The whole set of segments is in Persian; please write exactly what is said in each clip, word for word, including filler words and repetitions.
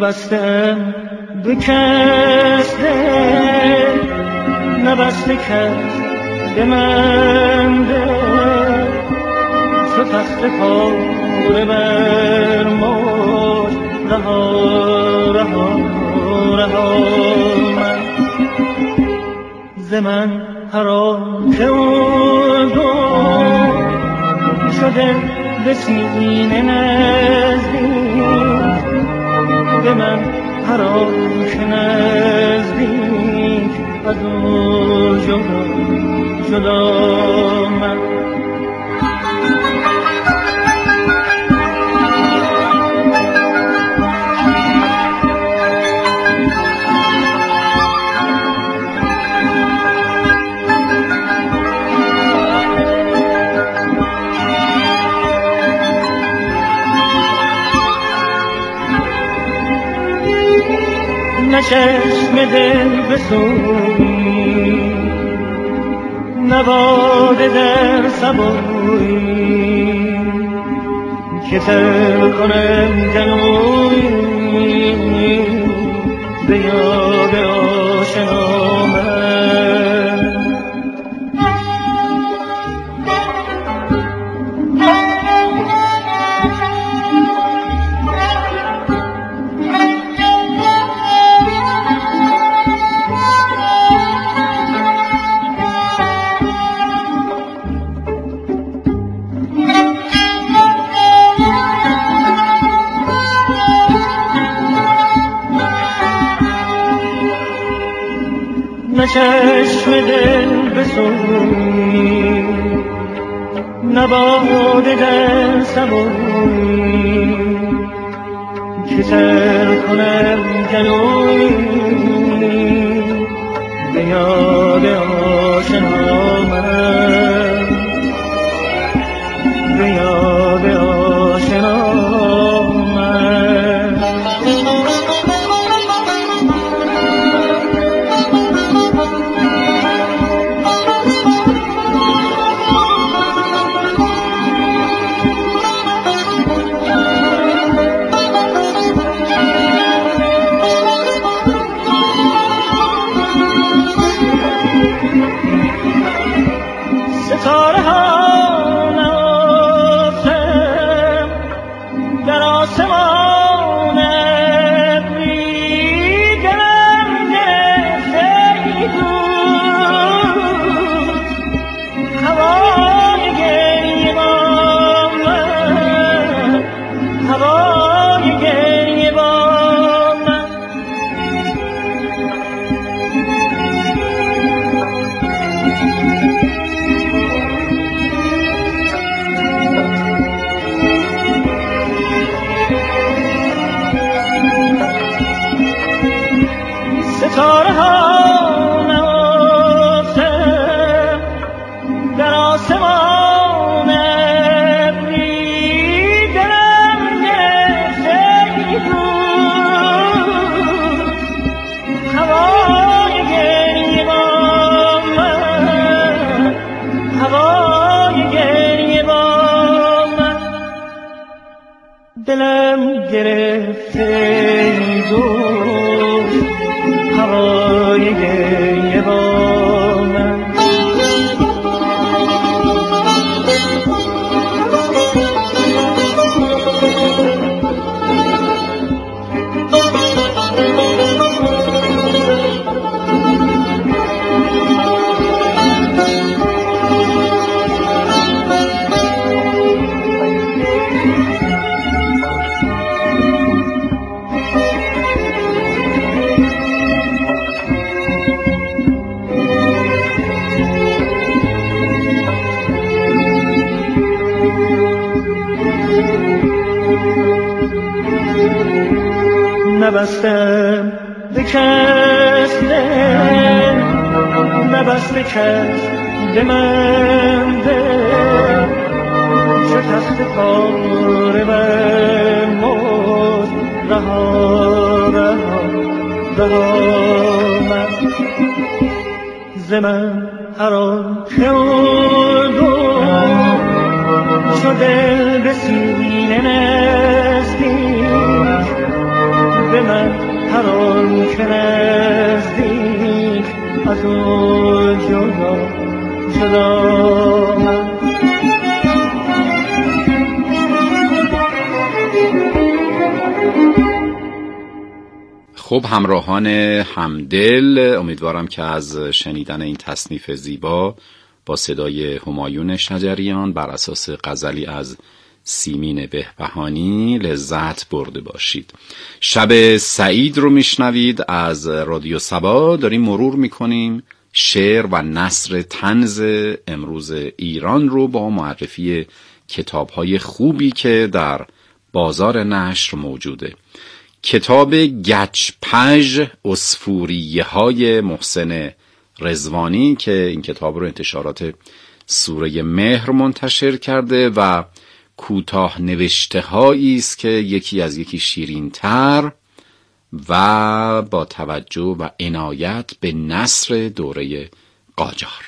نبستم به کس دل، نبسته کس به من دل، چو تخت پاره بر موج رها رها رها من ز من حرام که اردم شده به سینه نزدیک، به من حرام که نزدیک از او جدا جدا من نه چشم دل بسوی، نه باده در سبوی که تر کنم جنوی به یاد آشنا من نه چشم دل بسوی، نه باده در سبوی که تر کنم جلوی به یاد آشنا من به یاد آشنا من ستاره ها نافتم در آسمان ابری، دلم گرفته ای دوست هوای گریه با من، هوای گریه با من ستاره ها نافتم در آسمان ابری، دلم گرفته ای دوست هوای گریه با من، هوای گریه با من دلم گرفته ای دوست هوای گریه با من نبستم به کس دل، نبسته کس به من دل، چو تخت پاره بر موج رها رها رها من ز من حرام که اردم شده به سینه نزدیک، به من هر آن که نزدیک از او جدا جدا من. خب همراهان همدل، امیدوارم که از شنیدن این تصنیف زیبا با صدای همایون شجریان بر اساس غزلی از سیمین بهبهانی لذت برده باشید. شب سعید رو میشنوید از رادیو صبا. داریم مرور میکنیم شعر و نثر طنز امروز ایران رو با معرفی کتاب‌های خوبی که در بازار نشر موجوده. کتاب گچپژ عصفوریه های محسن رضوانی که این کتاب رو انتشارات سوره مهر منتشر کرده و کوتاه نوشته هایی است که یکی از یکی شیرین تر و با توجه و عنایت به نثر دوره قاجار.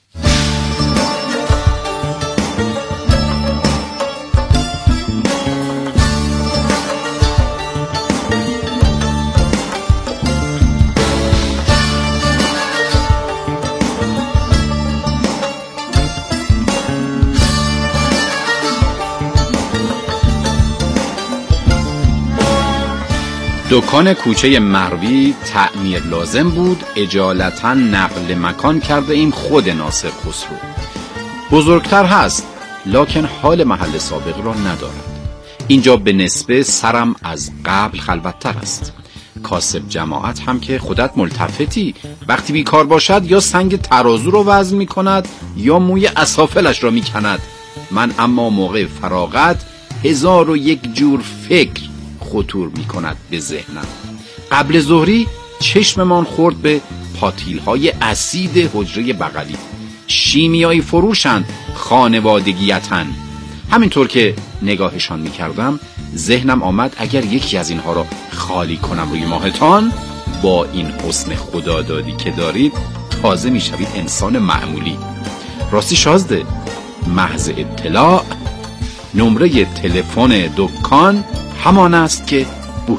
دکان کوچه مروی تعمیر لازم بود، اجالتا نقل مکان کرده ایم خود ناصر خسرو. بزرگتر هست لکن حال محل سابق را ندارد. اینجا به نسبه سرم از قبل خلوتتر است. کاسب جماعت هم که خودت ملتفتی، وقتی بیکار باشد یا سنگ ترازو رو وزن می کند یا موی اسافلش را می کند. من اما موقع فراغت هزار و یک جور فکر خطور می کند به ذهنم. قبل ظهری چشممان خورد به پاتیل های اسید حجره بغلی. شیمیایی فروشند، خانوادگیتن. همینطور که نگاهشان می کردم ذهنم آمد اگر یکی از اینها را خالی کنم روی ماهتان، با این حسن خدادادی که دارید تازه می شوید انسان معمولی. راستی شازده، محض اطلاع نمره تلفن دکان همان است که بود.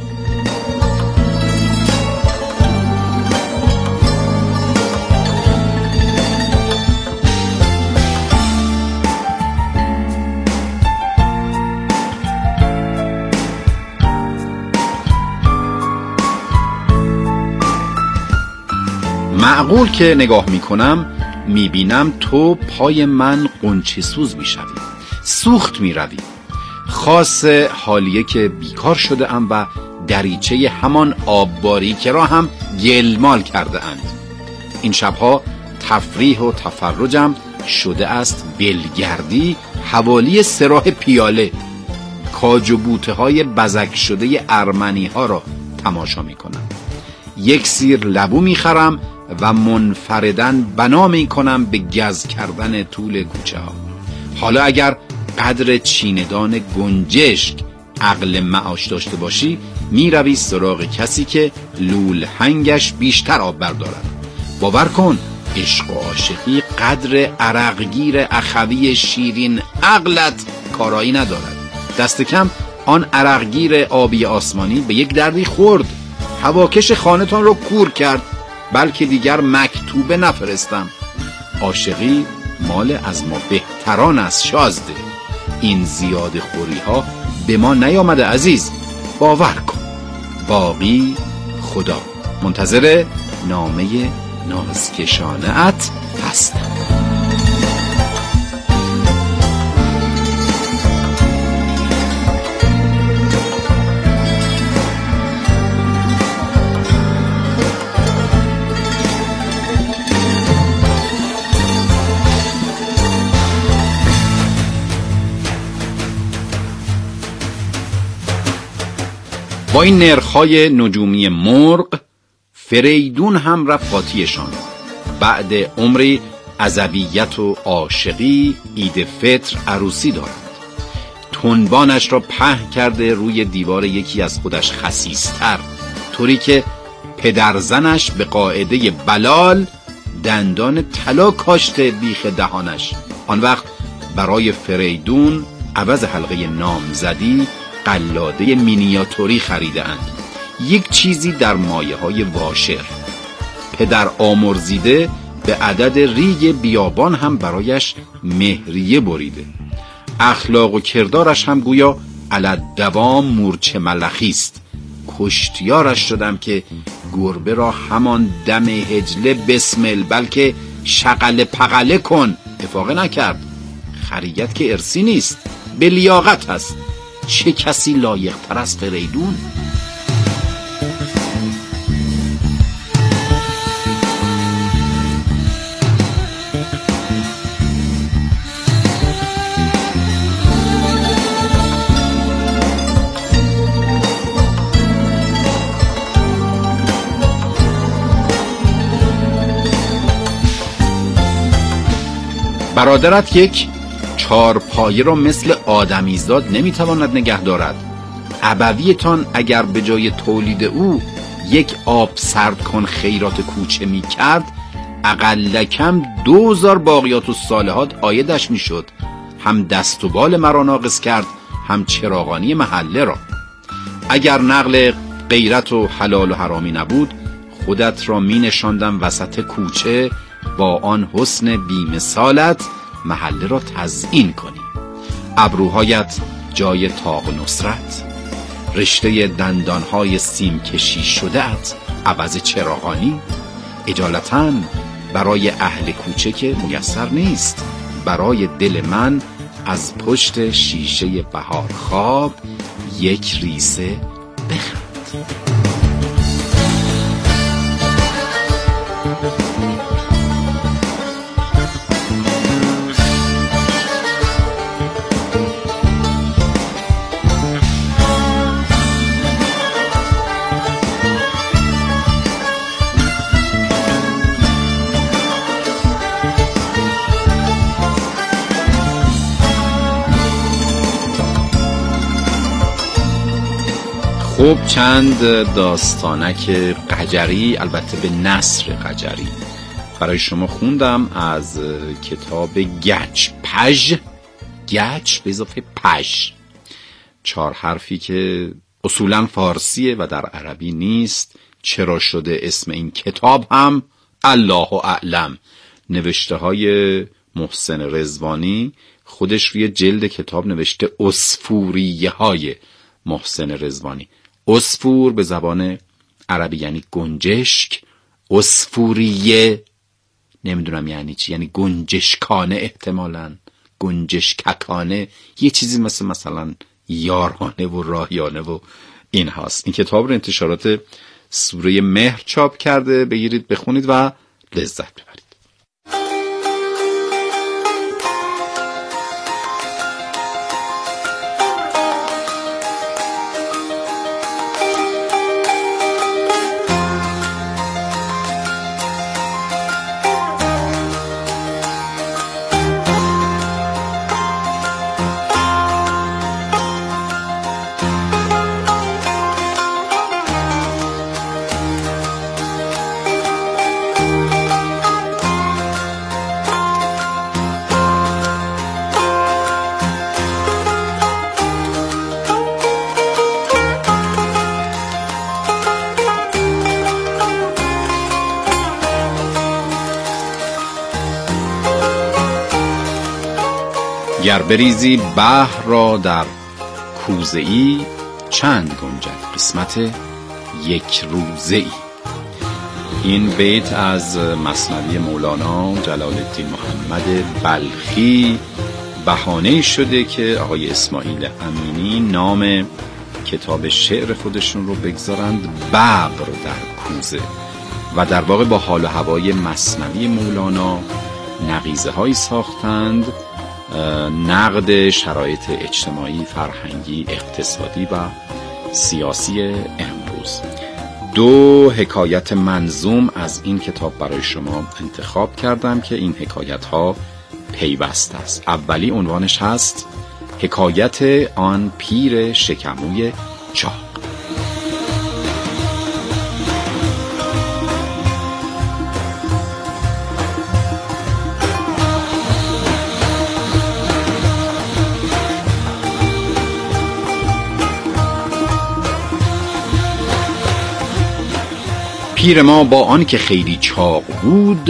معقول که نگاه میکنم میبینم تو پای من قنچه سوز میشوی، سوخت میروی. خاص حالیه که بیکار شده ام و دریچه همان آبباریکه را هم گلمال کرده اند. این شبها تفریح و تفرجم شده است بلگردی حوالی سراح پیاله. کاج و بوته های بزک شده ارمنی ها را تماشا می کنم. یک سیر لبو می خرم و منفردن بنا می کنم به گز کردن طول کوچه ها. حالا اگر قدر چیندان گنجشک عقل معاش داشته باشی، می روی سراغ کسی که لولهنگش بیشتر آب بردارد. باور کن عشق و عاشقی قدر عرقگیر اخوی شیرین عقلت کارایی ندارد. دست کم آن عرقگیر آبی آسمانی به یک دردی خورد، هواکش خانتان رو کور کرد، بلکه دیگر مکتوبه نفرستم. عاشقی مال از ما بهتران است شازده. این زیاد خوری ها به ما نیامده عزیز، باور کن. باقی خدا. منتظر نامه نازکشانه ات هستم. با این نرخ‌های نجومی مرغ فریدون هم رفت قاطیشان. بعد عمری عزبیت و عاشقی عید فطر عروسی دارد. تنبانش را پهن کرده روی دیوار یکی از خودش خسیستر، طوری که پدرزنش به قاعده بلال دندان طلا کاشته بیخ دهانش. آن وقت برای فریدون عوض حلقه نامزدی قلاده مینیاتوری خریده اند. یک چیزی در مایه های واشر. پدر آمرزیده به عدد ریگ بیابان هم برایش مهریه بریده. اخلاق و کردارش هم گویا علت دوام مورچه ملخی است. کشتیارش شدم که گربه را همان دم هجله بسمل بلکه شغله پغله کن افاقه نکرد. خریت که ارسی نیست، به لیاقت هست. چه کسی لایق تر از فریدون؟ برادرت یک چار پایه را مثل آدمیزاد نمیتواند نگه دارد. ابویتان اگر به جای تولید او یک آب سرد کن خیرات کوچه می کرد، اقل کم دوزار باقیات و صالحات آیدش می شد. هم دست و بال مرا ناقص کرد، هم چراغانی محله را. اگر نقل غیرت و حلال و حرامی نبود، خودت را می نشاندم وسط کوچه با آن حسن بی‌مثالت محله را تزیین کنی. ابروهایت جای طاق و نصرت، رشته دندانهای سیم کشی شده ات عوض چراغانی. اجالتاً برای اهل کوچه که میسر نیست، برای دل من از پشت شیشه بهار خواب یک ریسه بخند. خب چند داستانک قجری، البته به نثر قجری برای شما خوندم از کتاب گچ پژ. گچ به اضافه پژ، چهار حرفی که اصولا فارسیه و در عربی نیست. چرا شده اسم این کتاب هم الله اعلم. نوشته های محسن رضوانی، خودش روی جلد کتاب نوشته عصفوریه های محسن رضوانی. عصفور به زبان عربی یعنی گنجشک، عصفوریه نمیدونم یعنی چی، یعنی گنجشکانه، احتمالاً گنجشککانه، یه چیزی مثل مثلا یارانه و راهیانه و این هاست. این کتاب رو انتشارات سوره مهر چاپ کرده، بگیرید بخونید و لذت ببرید. گر بریزی بحر را در کوزه ای، چند گنجد قسمت یک روزه ای. این بیت از مثنوی مولانا جلال الدین محمد بلخی بهانه شده که آقای اسماعیل امینی نام کتاب شعر خودشون رو بگذارند ببر در کوزه و در واقع با حال و هوای مثنوی مولانا نقیضه هایی ساختند، نقد شرایط اجتماعی، فرهنگی، اقتصادی و سیاسی امروز. دو حکایت منظوم از این کتاب برای شما انتخاب کردم که این حکایت ها پیوسته است. اولی عنوانش هست حکایت آن پیر شکموی چاق. پیر ما با آن که خیلی چاق بود،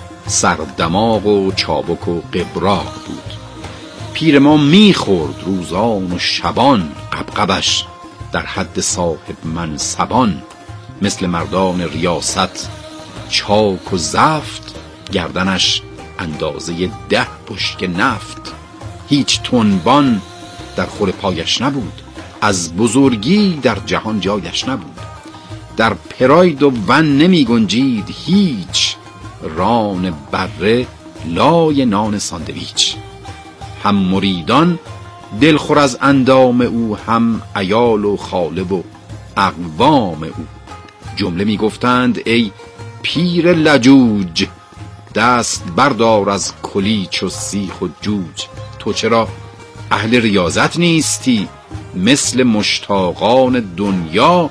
سردماغ و چابک و قبراق بود. پیر ما میخورد روزان و شبان، قبقبش در حد صاحب منصبان. مثل مردان ریاست چاک و زفت، گردنش اندازه ده بشک نفت. هیچ تنبان در خور پایش نبود، از بزرگی در جهان جایش نبود. در پراید و ون نمی گنجید هیچ، ران بره لای نان ساندویچ. هم مریدان دلخور از اندام او، هم عیال و خالب و اقوام او. جمله می گفتند ای پیر لجوج، دست بردار از کلیچ و سیخ و جوج. تو چرا اهل ریاضت نیستی؟ مثل مشتاقان دنیا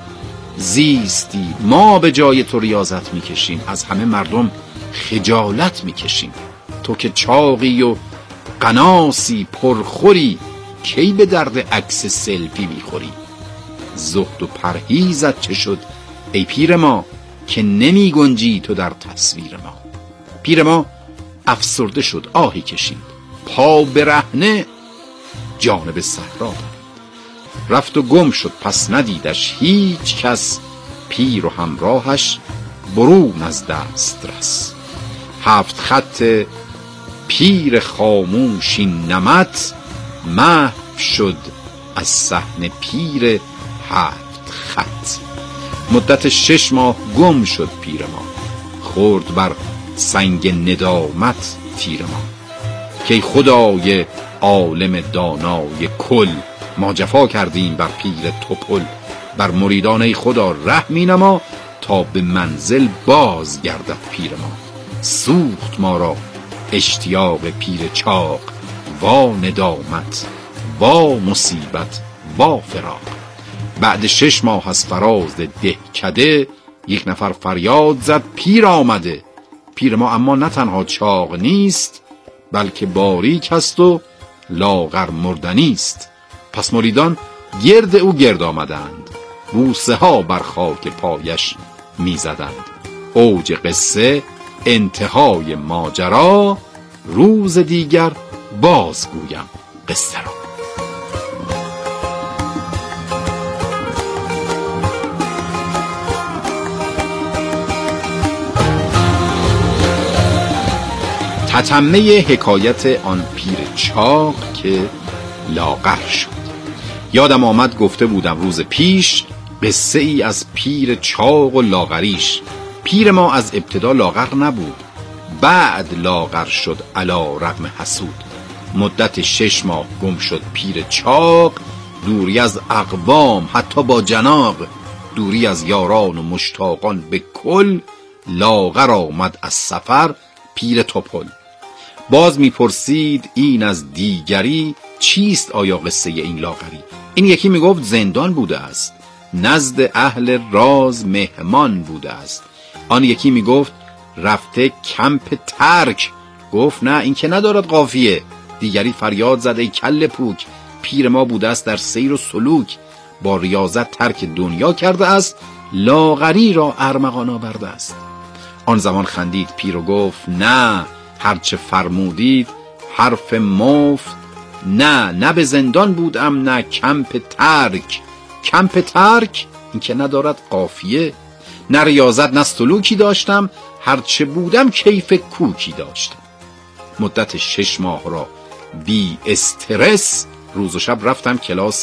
زیستی. ما به جای تو ریاضت میکشیم، از همه مردم خجالت میکشیم. تو که چاقی و قناسی پرخوری، کی به درد عکس سلفی میخوری؟ زهد و پرهیزت چه شد ای پیر ما، که نمی گنجی تو در تصویر ما؟ پیر ما افسرده شد، آهی کشید، پا برهنه جانب صحرا رفت و گم شد. پس ندیدش هیچ کس، پیر و همراهش برون از دست رس. هفت خط پیر خاموشی نمط، محو شد از صحن پیر هفت خط. مدت شش ماه گم شد پیر ما، خورد بر سنگ ندامت تیر ما. که خدای عالم دانای کل، ما جفا کردیم بر پیر توپل. بر مریدان ای خدا رحمی نما، تا به منزل باز گردد پیر ما. سوخت ما را اشتیاق پیر چاق، وا ندامت وا مصیبت وا فراق. بعد شش ماه از فراز دهکده، یک نفر فریاد زد پیر آمده. پیر ما اما نه تنها چاق نیست، بلکه باریک است و لاغر مردنی است. پس مریدان گرد او گرد آمدند، بوسه ها بر خاک پایش می زدند. اوج قصه انتهای ماجرا، روز دیگر بازگویم قصه را. تتمه حکایت آن پیر چاق که لاغر شد. یادم آمد گفته بودم روز پیش قصه ای از پیر چاق و لاغریش. پیر ما از ابتدا لاغر نبود، بعد لاغر شد علی رغم حسود. مدت شش ماه گم شد پیر چاق، دوری از اقوام حتی با جناق، دوری از یاران و مشتاقان به کل. لاغر آمد از سفر پیر توپل. باز میپرسید این از دیگری، چیست آیا قصه این لاغری؟ این یکی میگفت زندان بوده است، نزد اهل راز مهمان بوده است. آن یکی میگفت رفته کمپ ترک. گفت نه این که ندارد قافیه. دیگری فریاد زد ای کل پوک، پیر ما بوده است در سیر و سلوک. با ریاضت ترک دنیا کرده است، لاغری را ارمغان آورده است. آن زمان خندید پیر و گفت نه، هرچه فرمودید حرف مفت. نه نه به زندان بودم، نه کمپ ترک. کمپ ترک این که ندارد قافیه. نه ریاضت نه سلوکی داشتم، هرچه بودم کیف کوکی داشتم. مدت شش ماه را بی استرس، روز و شب رفتم کلاس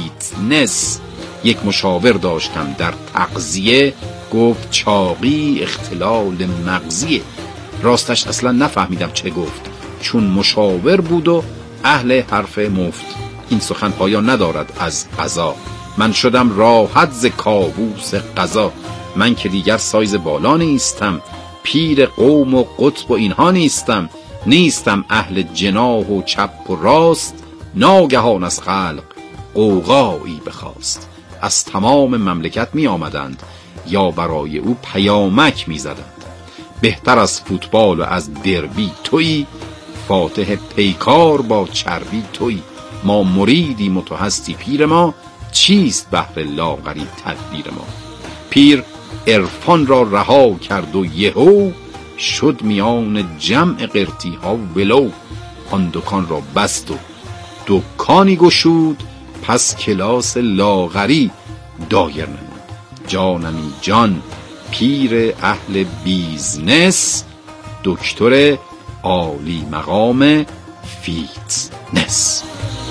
فیتنس. یک مشاور داشتم در تغذیه، گفت چاقی اختلال مغزیه. راستش اصلا نفهمیدم چه گفت، چون مشاور بود و اهل حرف مفت. این سخن پایان ندارد از قضا، من شدم راحت ز کابوس قضا. من که دیگر سایز بالا نیستم، پیر قوم و قطب و اینها نیستم. نیستم اهل جناح و چپ و راست، ناگهان از خلق غوغایی بخواست. از تمام مملکت می آمدند، یا برای او پیامک می زدند. بهتر از فوتبال و از دربی تویی، فاتح پیکار با چربی تویی. ما مریدیم و تو هستی پیر ما، چیست بهر لاغری تدبیر ما؟ پیر عرفان را رها کرد و یهو شد میان جمع قرتی ها ولو. آن دکان را بست و دکانی گشود، پس کلاس لاغری دایر نمود. جانمی جان پیر اهل بیزنس، دکتر عالی مقام فیتنس.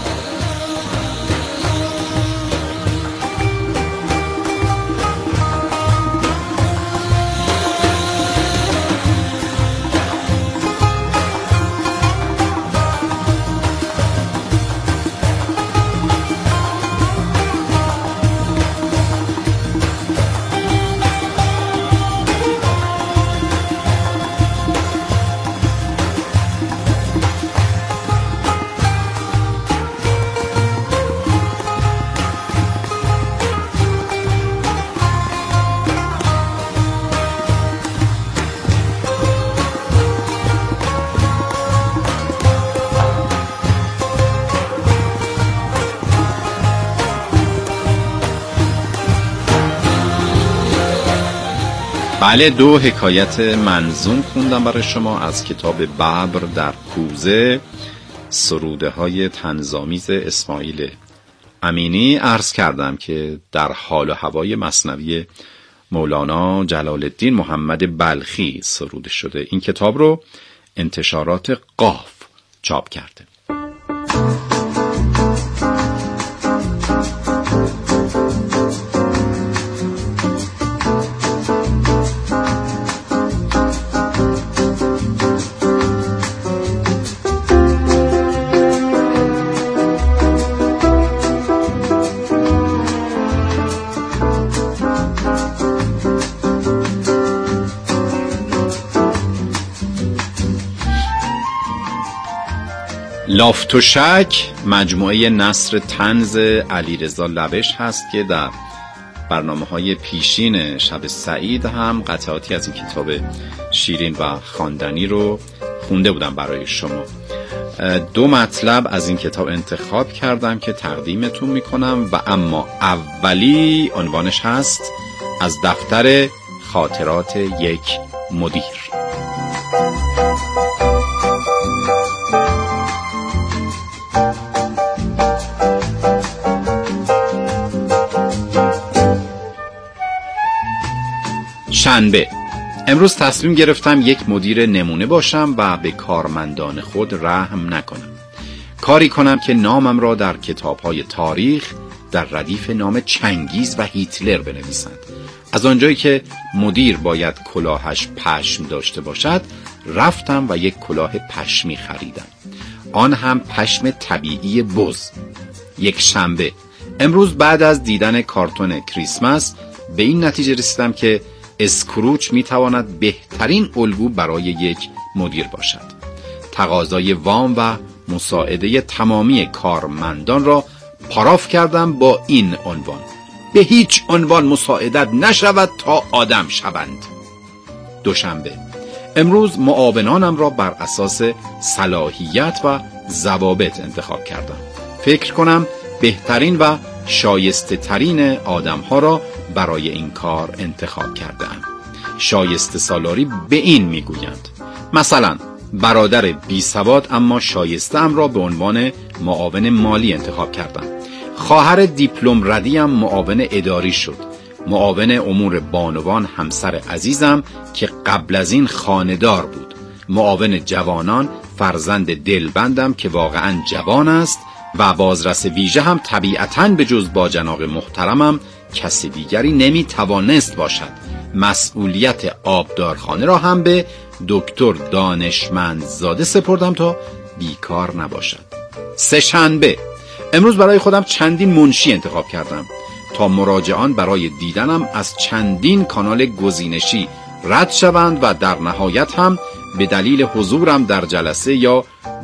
بله، دو حکایت منظوم خوندم برای شما از کتاب ببر در کوزه، سروده های طنزآمیز اسماعیل امینی. عرض کردم که در حال و هوای مثنوی مولانا جلال الدین محمد بلخی سروده شده. این کتاب رو انتشارات قاف چاپ کرده. لافت و شک مجموعه نثر طنز علیرضا لبش هست که در برنامه‌های پیشین شب سعید هم قطعاتی از این کتاب شیرین و خواندنی رو خونده بودم برای شما. دو مطلب از این کتاب انتخاب کردم که تقدیمتون میکنم و اما اولی عنوانش هست از دفتر خاطرات یک مدیر. شنبه. امروز تصمیم گرفتم یک مدیر نمونه باشم و به کارمندان خود رحم نکنم. کاری کنم که نامم را در کتاب‌های تاریخ در ردیف نام چنگیز و هیتلر بنویسند. از آنجایی که مدیر باید کلاهش پشم داشته باشد، رفتم و یک کلاه پشمی خریدم. آن هم پشم طبیعی بز. یک شنبه. امروز بعد از دیدن کارتون کریسمس به این نتیجه رسیدم که اسکروچ میتواند بهترین الگو برای یک مدیر باشد. تقاضای وام و مساعده تمامی کارمندان را پاراف کردم با این عنوان: به هیچ عنوان مساعدت نشود تا آدم شوند. دوشنبه. امروز معاونانم را بر اساس صلاحیت و ضوابط انتخاب کردم. فکر کنم بهترین و شایسته ترین آدم ها را برای این کار انتخاب کردم. شایسته سالاری به این میگویند. مثلا برادر بی سواد اما شایسته ام را به عنوان معاون مالی انتخاب کردم. خواهر دیپلم ردی ام معاون اداری شد. معاون امور بانوان همسر عزیزم که قبل از این خانه‌دار بود. معاون جوانان فرزند دلبندم که واقعا جوان است و بازرس ویژه هم طبیعتاً به جز با جناب محترمم کسی دیگری نمی توانست باشد. مسئولیت آبدارخانه را هم به دکتر دانشمندزاده سپردم تا بیکار نباشد. سه شنبه. امروز برای خودم چندین منشی انتخاب کردم تا مراجعان برای دیدنم از چندین کانال گزینشی رد شوند و در نهایت هم به دلیل حضورم در جلسه یا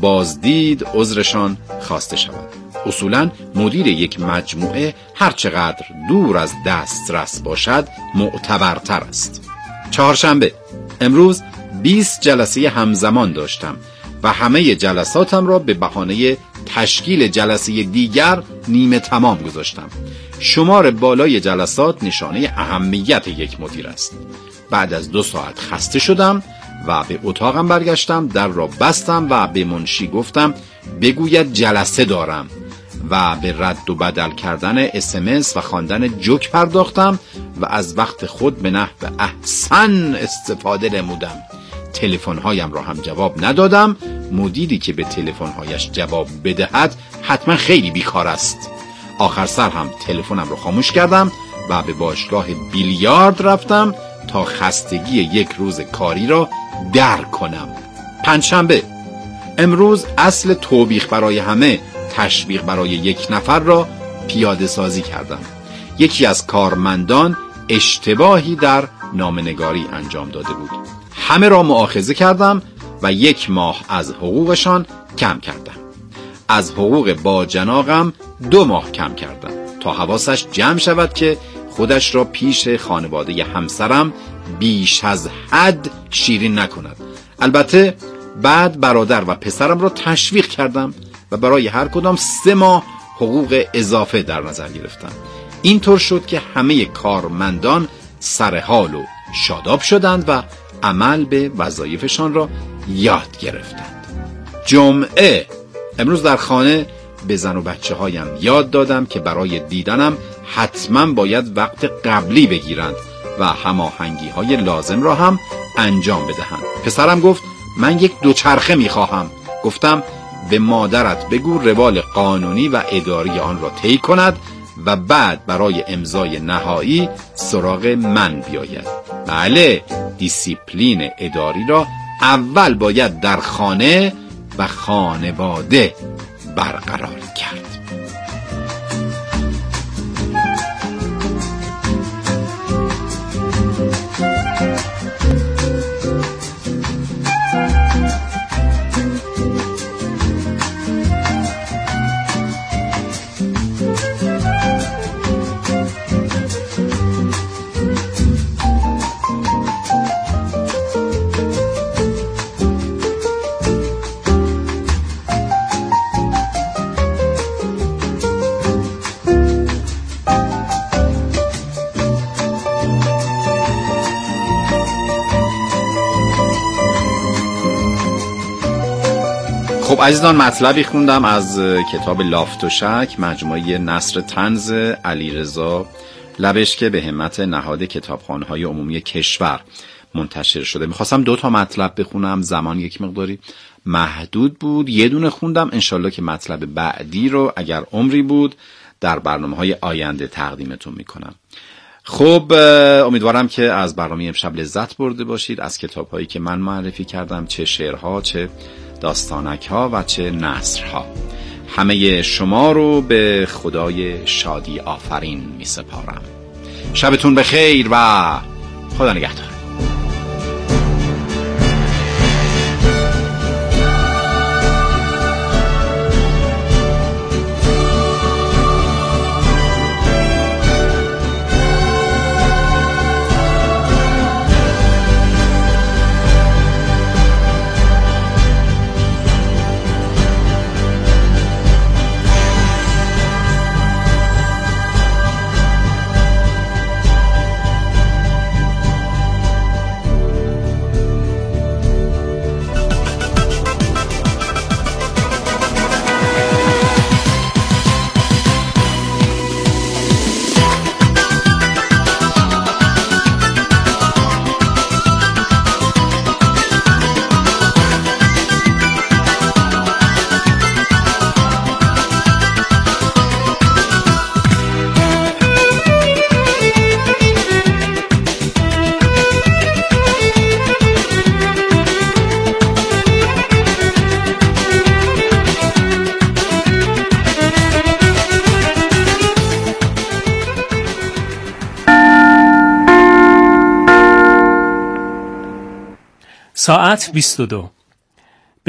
بازدید عذرشان خواسته شود. اصولاً مدیر یک مجموعه هر چقدر دور از دسترس باشد معتبرتر است. چهارشنبه. امروز بیست جلسه همزمان داشتم و همه جلساتم را به بهانه تشکیل جلسه دیگر نیمه تمام گذاشتم. شمار بالای جلسات نشانه اهمیت یک مدیر است. بعد از دو ساعت خسته شدم و به اتاقم برگشتم، در را بستم و به منشی گفتم بگوید جلسه دارم و به رد و بدل کردن اس ام اس و خواندن جوک پرداختم و از وقت خود به نحو احسن استفاده نمودم. تلفن‌هایم را هم جواب ندادم. مدیری که به تلفن‌هایش جواب بدهد حتما خیلی بیکار است. آخر سر هم تلفنم را خاموش کردم و به باشگاه بیلیارد رفتم تا خستگی یک روز کاری را درک کنم. پنجشنبه. امروز اصل توبیخ برای همه، تشویق برای یک نفر را پیاده سازی کردم. یکی از کارمندان اشتباهی در نامه‌نگاری انجام داده بود. همه را مؤاخذه کردم و یک ماه از حقوقشان کم کردم. از حقوق باجناقم دو ماه کم کردم تا حواسش جمع شود که خودش را پیش خانواده همسرم بیش از حد شیرین نکند. البته بعد برادر و پسرم را تشویق کردم و برای هر کدام سه ماه حقوق اضافه در نظر گرفتم. اینطور شد که همه کارمندان سرحال و شاداب شدند و عمل به وظایفشان را یاد گرفتند. جمعه. امروز در خانه به زن و بچه هایم یاد دادم که برای دیدنم حتما باید وقت قبلی بگیرند و هماهنگی های لازم را هم انجام بدهند. پسرم گفت من یک دوچرخه میخواهم. گفتم به مادرت بگو روال قانونی و اداری آن را طی کند و بعد برای امضای نهایی سراغ من بیاید. بله، دیسیپلین اداری را اول باید در خانه و خانواده برقرار کرد. خب عزیزان، مطلبی خوندم از کتاب لافت و شک، مجموعه نثر طنز علیرضا لبش که به همت نهاد کتابخانه‌های عمومی کشور منتشر شده. میخواستم دو تا مطلب بخونم، زمان یک مقداری محدود بود. یه دونه خوندم، انشالله که مطلب بعدی رو اگر عمری بود در برنامه‌های آینده تقدیمتون میکنم. خب امیدوارم که از برنامه امشب لذت برده باشید، از کتاب‌هایی که من معرفی کردم، چه شعرها، چه داستانک ها و چه نثر ها. همه شما رو به خدای شادی آفرین می سپارم. شبتون بخیر و خدا نگهدار. ساعت بیست و دو.